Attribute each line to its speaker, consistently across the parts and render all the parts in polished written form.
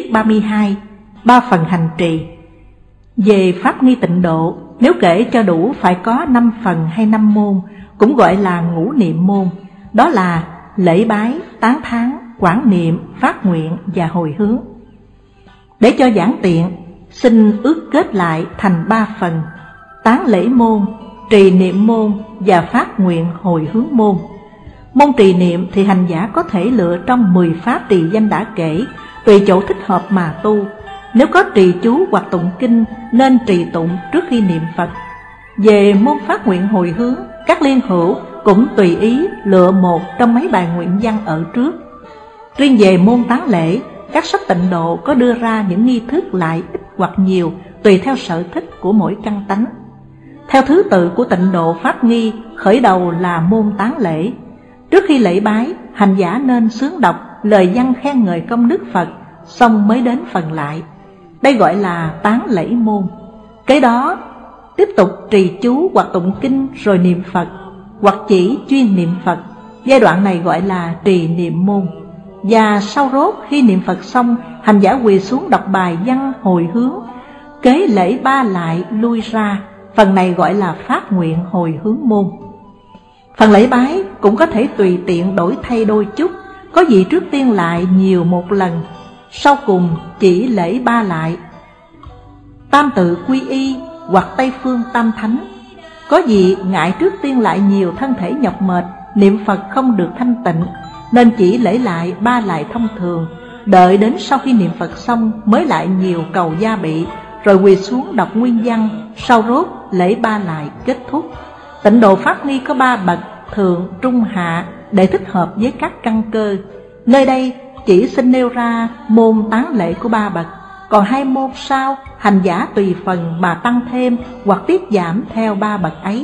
Speaker 1: Tiết 32, 3 phần hành trì. Về pháp nghi tịnh độ, nếu kể cho đủ phải có 5 phần hay 5 môn, cũng gọi là ngũ niệm môn. Đó là lễ bái, tán thán, quảng niệm, phát nguyện và hồi hướng. Để cho giảng tiện, xin ước kết lại thành 3 phần: tán lễ môn, trì niệm môn và phát nguyện hồi hướng môn. Môn trì niệm thì hành giả có thể lựa trong 10 pháp trì danh đã kể, tùy chỗ thích hợp mà tu. Nếu có trì chú hoặc tụng kinh nên trì tụng trước khi niệm Phật. Về môn phát nguyện hồi hướng, các liên hữu cũng tùy ý lựa một trong mấy bài nguyện văn ở trước. Riêng về môn tán lễ, các sách tịnh độ có đưa ra những nghi thức lại ít hoặc nhiều tùy theo sở thích của mỗi căn tánh. Theo thứ tự của tịnh độ pháp nghi, khởi đầu là môn tán lễ. Trước khi lễ bái, hành giả nên xướng đọc lời văn khen ngợi công đức Phật, xong mới đến phần lại. Đây gọi là tán lễ môn. Kế đó tiếp tục trì chú hoặc tụng kinh rồi niệm Phật, hoặc chỉ chuyên niệm Phật. Giai đoạn này gọi là trì niệm môn. Và sau rốt khi niệm Phật xong, hành giả quỳ xuống đọc bài văn hồi hướng. Kế lễ ba lại lui ra, phần này gọi là phát nguyện hồi hướng môn. Phần lễ bái cũng có thể tùy tiện đổi thay đôi chút, có vị trước tiên lại nhiều một lần, sau cùng chỉ lễ ba lại. Tam tự quy y hoặc Tây phương tam thánh. Có vị ngại trước tiên lại nhiều thân thể nhọc mệt, niệm Phật không được thanh tịnh, nên chỉ lễ lại ba lại thông thường, đợi đến sau khi niệm Phật xong mới lại nhiều cầu gia bị, rồi quỳ xuống đọc nguyên văn, sau rốt lễ ba lại kết thúc. Tịnh độ pháp nghi có 3 bậc: thượng, trung, hạ, để thích hợp với các căn cơ. Nơi đây chỉ xin nêu ra môn tán lễ của 3 bậc, còn 2 môn sau hành giả tùy phần mà tăng thêm hoặc tiết giảm theo 3 bậc ấy.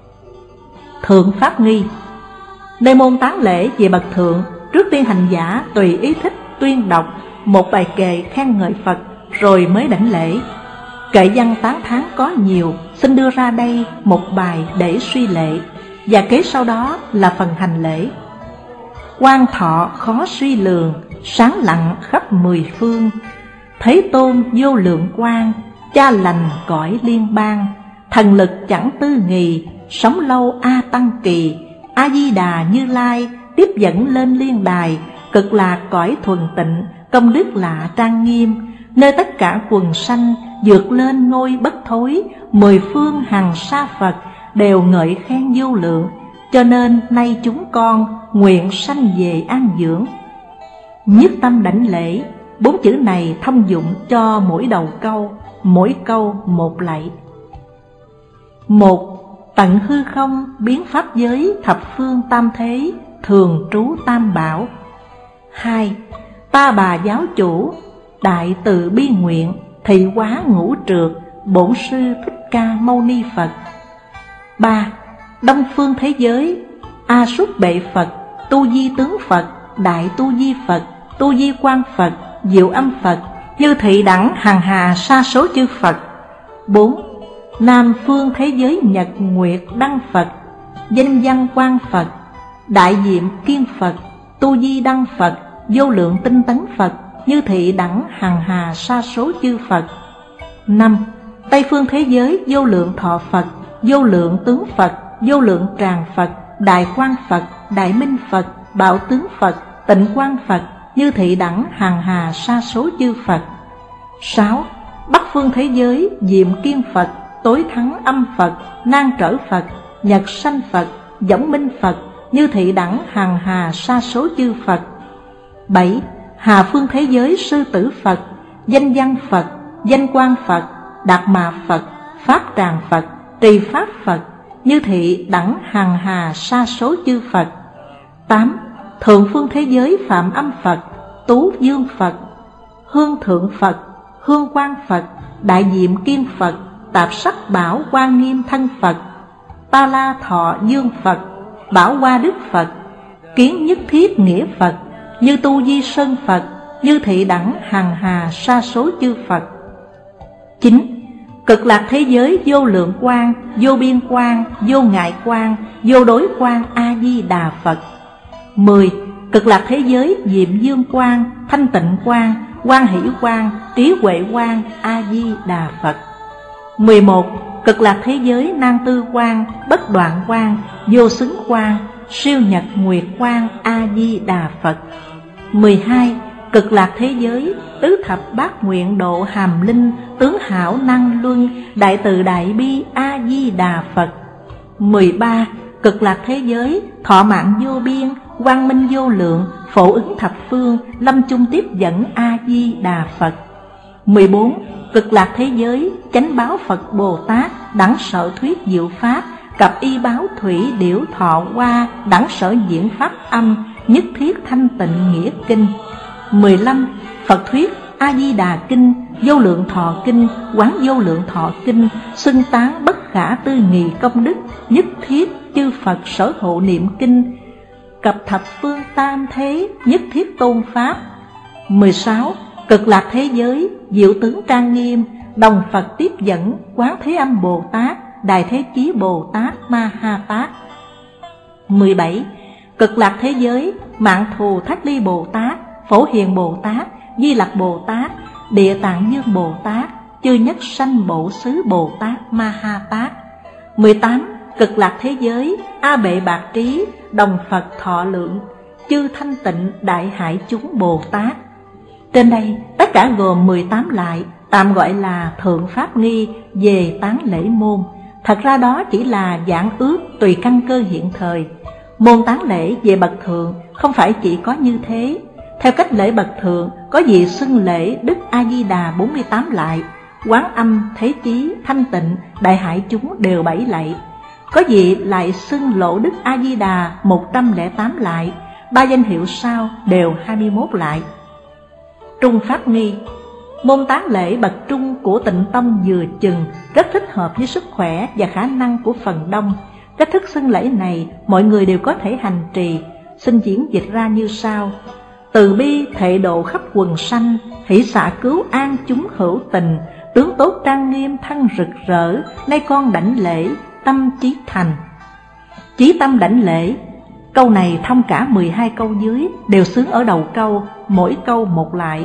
Speaker 1: Thượng pháp nghi. Nơi môn tán lễ về bậc thượng, trước tiên hành giả tùy ý thích tuyên đọc một bài kệ khen ngợi Phật rồi mới đảnh lễ. Kệ văn tán thán có nhiều, xin đưa ra đây một bài để suy lễ, và kế sau đó là phần hành lễ. Quang thọ khó suy lường, sáng lặng khắp 10 phương. Thế Tôn vô lượng quang, cha lành cõi liên bang. Thần lực chẳng tư nghì, sống lâu A Tăng Kỳ. A Di Đà Như Lai tiếp dẫn lên liên đài. Cực lạc cõi thuần tịnh, công đức lạ trang nghiêm. Nơi tất cả quần sanh vượt lên ngôi bất thối. 10 phương hằng sa Phật đều ngợi khen vô lượng. Cho nên nay chúng con nguyện sanh về an dưỡng. Nhất tâm đảnh lễ, 4 chữ này thông dụng cho mỗi đầu câu, mỗi câu một lạy. 1. Tận hư không biến pháp giới thập phương tam thế, thường trú tam bảo. 2. Ta bà giáo chủ, đại từ bi nguyện, thị hóa ngũ trược, bổn sư Thích Ca Mâu Ni Phật. 3. Đông phương thế giới, A Súc Bệ Phật, Tu Di Tướng Phật, Đại Tu Di Phật, Tu Di Quang Phật, Diệu Âm Phật, Như Thị Đẳng hằng hà sa số chư Phật. 4. Nam phương thế giới Nhật Nguyệt Đăng Phật, Danh Văn Quang Phật, Đại Diệm Kiên Phật, Tu Di Đăng Phật, Vô lượng tinh tấn Phật, Như Thị Đẳng hằng hà sa số chư Phật. 5. Tây phương thế giới Vô lượng Thọ Phật, Vô lượng Tướng Phật, Vô lượng Tràng Phật, Đại Quang Phật, Đại Minh Phật, Bảo Tướng Phật, Tịnh Quang Phật, Như Thị Đẳng hằng hà sa số chư Phật. 6. Bắc phương thế giới Diệm Kiên Phật, Tối Thắng Âm Phật, Nan Trở Phật, Nhật Sanh Phật, Võng Minh Phật, Như Thị Đẳng hằng hà sa số chư Phật. 7. Hà phương thế giới Sư Tử Phật, Danh Văn Phật, Danh Quang Phật, Đạt Mà Phật, Pháp Tràng Phật, Trì Pháp Phật, Như Thị Đẳng hằng hà sa số chư Phật. 8. Thượng phương thế giới Phạm Âm Phật, Tú Dương Phật, Hương Thượng Phật, Hương Quang Phật, Đại Diệm Kiên Phật, Tạp Sắc Bảo Hoa Nghiêm Thân Phật, Ta La Thọ Dương Phật, Bảo Hoa Đức Phật, Kiến Nhất Thiết Nghĩa Phật, Như Tu Di Sơn Phật, Như Thị Đẳng hằng hà sa số chư Phật. 9. Cực lạc thế giới Vô lượng quang, Vô biên quang, Vô ngại quang, Vô đối quang A Di Đà Phật. 10. Cực lạc thế giới Diệm Dương quang, Thanh tịnh quang, Quan Hỷ Quang, Trí Huệ Quang, A Di Đà Phật. 11. Cực lạc thế giới Nan Tư Quang, Bất Đoạn Quang, Vô Xứng Quang, Siêu Nhật Nguyệt Quang, A Di Đà Phật. 12. Cực lạc thế giới Tứ Thập Bát Nguyện Độ Hàm Linh, Tướng Hảo Năng Luân, Đại Từ Đại Bi, A Di Đà Phật. 13. Cực lạc thế giới Thọ Mạng Vô Biên, Quang Minh Vô Lượng, Phổ Ứng Thập Phương, Lâm Chung Tiếp Dẫn, A Di Đà Phật. 14. Cực lạc thế giới Chánh Báo Phật Bồ Tát, Đẳng Sở Thuyết Diệu Pháp, Cập Y Báo Thủy Điểu Thọ Hoa, Đẳng Sở Diễn Pháp Âm, Nhất Thiết Thanh Tịnh Nghĩa Kinh. 15. Phật Thuyết A Di Đà Kinh, Vô Lượng Thọ Kinh, Quán Vô Lượng Thọ Kinh, xưng tán bất khả tư nghị công đức, Nhất Thiết chư Phật sở hộ niệm kinh, Cập Thập Phương Tam Thế, Nhất Thiết Tôn Pháp. 16. Cực lạc thế giới Diệu Tướng Trang Nghiêm, Đồng Phật Tiếp Dẫn, Quán Thế Âm Bồ Tát, Đại Thế Chí Bồ Tát Ma Ha Tát. 17. Cực lạc thế giới Mạng Thù Thác Ly Bồ Tát, Phổ Hiền Bồ Tát, Di Lặc Bồ Tát, Địa Tạng Dương Bồ Tát, Chư Nhất Sanh Bổ Xứ Bồ Tát Ma Ha Tát. 18. Cực lạc thế giới A Bệ Bạc Trí, Đồng Phật Thọ Lượng, Chư Thanh Tịnh Đại Hải Chúng Bồ Tát. Trên đây tất cả gồm 18 lại, tạm gọi là Thượng Pháp Nghi về tán lễ môn. Thật ra đó chỉ là giảng ước tùy căn cơ hiện thời. Môn tán lễ về bậc thượng không phải chỉ có như thế. Theo cách lễ bậc thượng, có vị xưng lễ Đức A Di Đà 48 lại, Quán Âm, Thế Chí, Thanh Tịnh, Đại Hải Chúng đều 7 lạy. Có vị lại xưng lộ Đức A Di Đà 108 lại, 3 danh hiệu sau đều 21 lại. Trung Pháp Nghi. Môn tán lễ bậc trung của Tịnh Tông vừa chừng, rất thích hợp với sức khỏe và khả năng của phần đông. Cách thức xưng lễ này mọi người đều có thể hành trì. Xin diễn dịch ra như sau: từ bi thệ độ khắp quần sanh, hỷ xạ cứu an chúng hữu tình, tướng tốt trang nghiêm thân rực rỡ, nay con đảnh lễ tâm chí thành. Chí tâm đảnh lễ. Câu này thông cả 12 câu dưới, đều xướng ở đầu câu, mỗi câu một lại.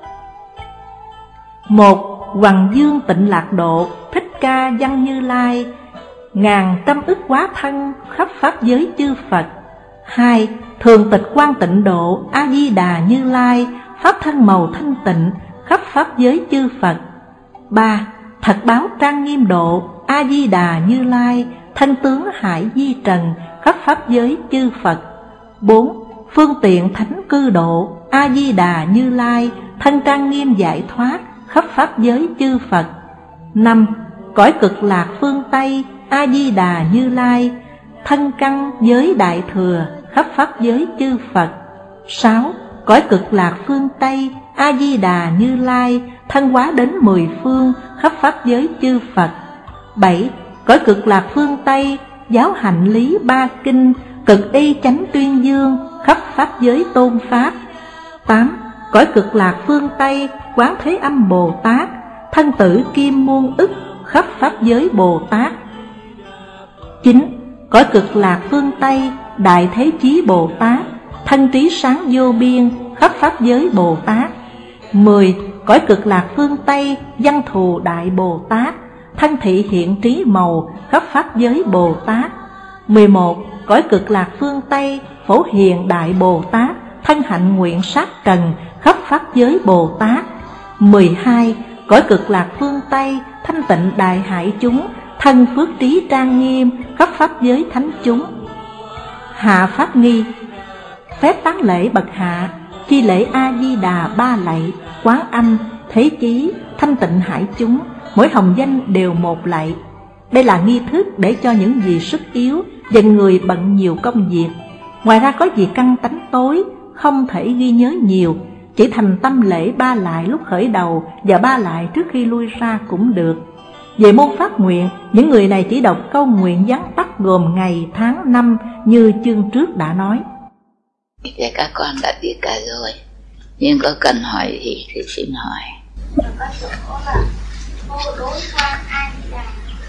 Speaker 1: 1. Hoằng Dương Tịnh Lạc Độ, Thích Ca Văn Như Lai, ngàn trăm ức hóa thân khắp pháp giới chư Phật. 2. Thường Tịch Quang Tịnh Độ, A Di Đà Như Lai, pháp thân màu thanh tịnh khắp pháp giới chư Phật. 3. Thật Báo Trang Nghiêm Độ, A Di Đà Như Lai, thân tướng Hải Di Trần khắp pháp giới chư Phật. 4. Phương Tiện Thánh Cư Độ, A Di Đà Như Lai, thân trang nghiêm giải thoát khắp pháp giới chư Phật. 5. Cõi Cực Lạc phương Tây, A Di Đà Như Lai, thân căn giới đại thừa khắp pháp giới chư Phật. 6. Cõi Cực Lạc phương Tây, A Di Đà Như Lai, thân hóa đến 10 phương khắp pháp giới chư Phật. 7. Cõi Cực Lạc phương Tây, giáo hạnh lý ba kinh, cực y chánh tuyên dương khắp pháp giới tôn pháp. 8. Cõi Cực Lạc phương Tây, Quán Thế Âm Bồ Tát, thân tử kim muôn ức khắp pháp giới Bồ Tát. 9. Cõi Cực Lạc phương Tây, Đại Thế Chí Bồ Tát, thân trí sáng vô biên khắp pháp giới Bồ Tát. 10. Cõi Cực Lạc phương Tây, Văn Thù Đại Bồ Tát, thân thị hiện trí màu khắp pháp giới Bồ Tát. 11. Cõi Cực Lạc phương Tây, Phổ Hiền Đại Bồ Tát, thân hạnh nguyện sát trần khắp pháp giới Bồ Tát. 12. Cõi Cực Lạc phương Tây, Thanh Tịnh Đại Hải Chúng, thân phước trí trang nghiêm khắp pháp giới thánh chúng. Hạ Pháp Nghi. Phép tán lễ bậc hạ, chi lễ A Di Đà 3 lạy, Quán Âm, Thế Chí, Thanh Tịnh Hải Chúng, mỗi hồng danh đều 1 lạy. Đây là nghi thức để cho những vị sức yếu và người bận nhiều công việc. Ngoài ra có vị căn tánh tối, không thể ghi nhớ nhiều, chỉ thành tâm lễ 3 lại lúc khởi đầu và 3 lại trước khi lui ra cũng được. Về môn phát nguyện, những người này chỉ đọc câu nguyện vắn tắt gồm ngày, tháng, năm như chương trước đã nói.
Speaker 2: Thì các con đã biết cả rồi, nhưng có cần hỏi gì thì xin hỏi.
Speaker 3: Có chỗ là vô đối quan A Di Đà,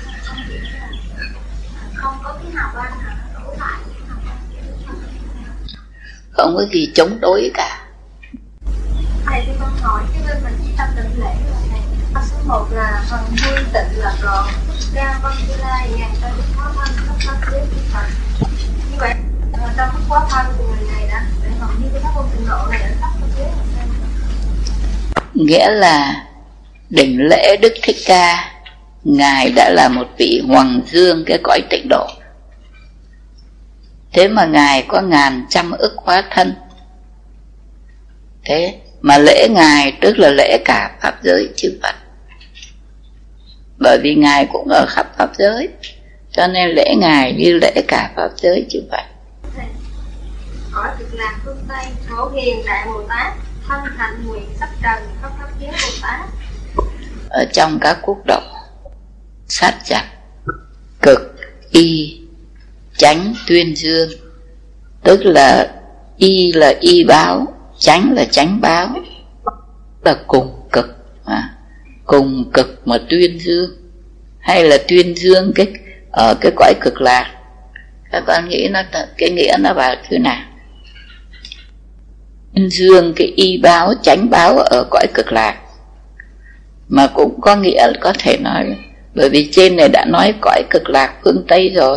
Speaker 3: không có cái nào quan nào đổ lại.
Speaker 2: Không có gì chống đối cả.
Speaker 3: thầy cho con hỏi cái bên mình chi tâm định lễ là này. Số 1 là phần hương tịnh là gọn, ra văn tư lai ngàn ta đức hóa thân khắp pháp giới của Phật. Như vậy trong cái quá thân của người này đã để hầu như cái pháp môn tịnh độ này ở khắp pháp giới là sao?
Speaker 2: Nghĩa là đỉnh lễ Đức Thích Ca, Ngài đã là một vị hoàng dương cái cõi tịnh độ. Thế mà Ngài có ngàn trăm ức hóa thân. Thế mà lễ Ngài tức là lễ cả pháp giới chư Phật. Bởi vì Ngài cũng ở khắp pháp giới, cho nên lễ Ngài như lễ cả pháp giới chư Phật.
Speaker 3: Cõi Cực Lạc phương Tây, Phổ Hiền Đại Bồ Tát, thân hạnh nguyện sắp trần khắp pháp giới Bồ Tát.
Speaker 2: Ở trong các quốc độ sát chặt, cực, y, chánh, tuyên dương, tức là y báo, chánh là chánh báo, là cùng cực, cùng cực mà tuyên dương, hay là tuyên dương ở cái cõi Cực Lạc. Các con nghĩ cái nghĩa nó vào thứ nào? Tuyên dương cái y báo, chánh báo ở cõi Cực Lạc, mà cũng có nghĩa có thể nói, bởi vì trên này đã nói cõi Cực Lạc phương Tây rồi,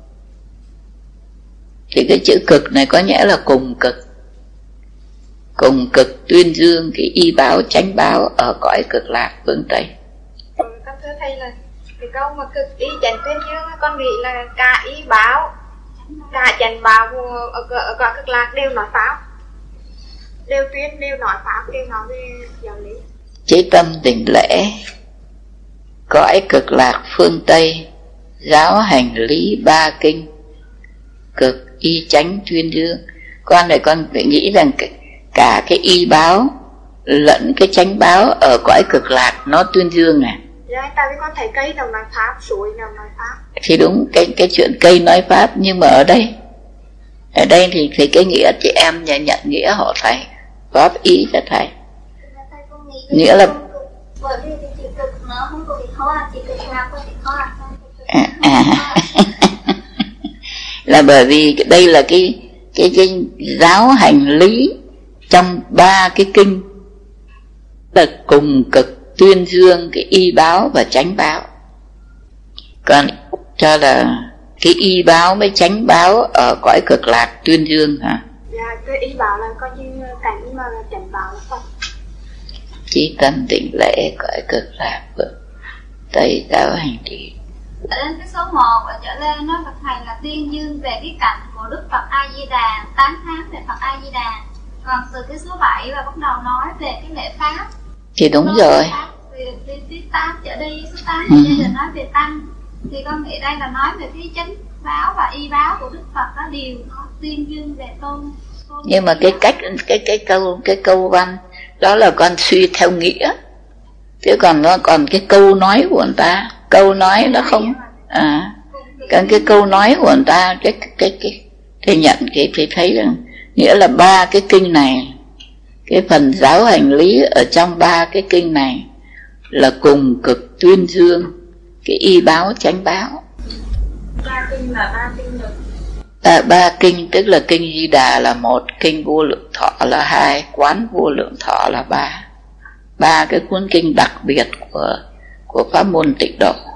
Speaker 2: thì cái chữ cực này có nghĩa là cùng cực. Cùng cực tuyên dương cái y báo, chánh báo ở cõi Cực Lạc phương Tây.
Speaker 3: Con thưa thầy là cái câu mà cực y chánh tuyên dương, con nghĩ là cả y báo, cả chánh báo ở cõi Cực Lạc đều nói pháp, đều tuyên, đều nói pháp, đều nói về giáo lý.
Speaker 2: Chế tâm đỉnh lễ cõi Cực Lạc phương Tây, giáo hành lý ba kinh, cực y chánh tuyên dương. Con này con phải nghĩ rằng cả cái y báo lẫn cái chánh báo ở cõi Cực Lạc nó tuyên dương này.
Speaker 3: Dạ, tại vì con thấy cây nào nói pháp, suối nào nói pháp.
Speaker 2: Thì đúng, cái chuyện cây nói pháp, nhưng mà ở đây thì cái nghĩa chị em nhận nghĩa hộ thầy, góp ý cho thầy. Nghĩa là
Speaker 3: bởi vì cái chữ cực nó không có bị khó, chỉ cực nào có bị khó.
Speaker 2: Là bởi vì đây là cái giáo hành lý trong ba cái kinh, là cùng cực tuyên dương cái y báo và chánh báo. Còn cho là cái y báo với chánh báo ở cõi Cực Lạc tuyên dương hả?
Speaker 3: Dạ, cái y báo là coi như cảnh mà là chánh báo là Phật.
Speaker 2: Chí tâm định lễ cõi Cực Lạc phương Tây, giáo hành lý.
Speaker 4: Ở đến cái số 1 ở trở lên nói Phật thầy là tuyên dương về cái cảnh của Đức Phật A Di Đà, tán thán về Phật A Di Đà. Còn từ cái số 7 là bắt đầu nói về cái lễ pháp.
Speaker 2: Thì đúng rồi.
Speaker 4: Từ tiết 8 trở đi, số 8 bây giờ nói về tăng. Thì con nghĩ đây là nói về cái chánh báo và y báo của Đức Phật đó đều tuyên dương về tôn.
Speaker 2: Nhưng mà cái câu văn đó là con suy theo nghĩa, chứ còn nó còn cái câu nói của người ta, câu nói nó không còn cái câu nói của người ta thì nhận thì thấy rằng nghĩa là ba cái kinh này, cái phần giáo hành lý ở trong ba cái kinh này là cùng cực tuyên dương cái y báo chánh báo.
Speaker 3: Ba kinh là ba kinh được.
Speaker 2: Ba kinh tức là kinh Di Đà là một, kinh Vô Lượng Thọ là hai, Quán Vô Lượng Thọ là ba. Ba cái cuốn kinh đặc biệt của pháp môn Tịnh Độ.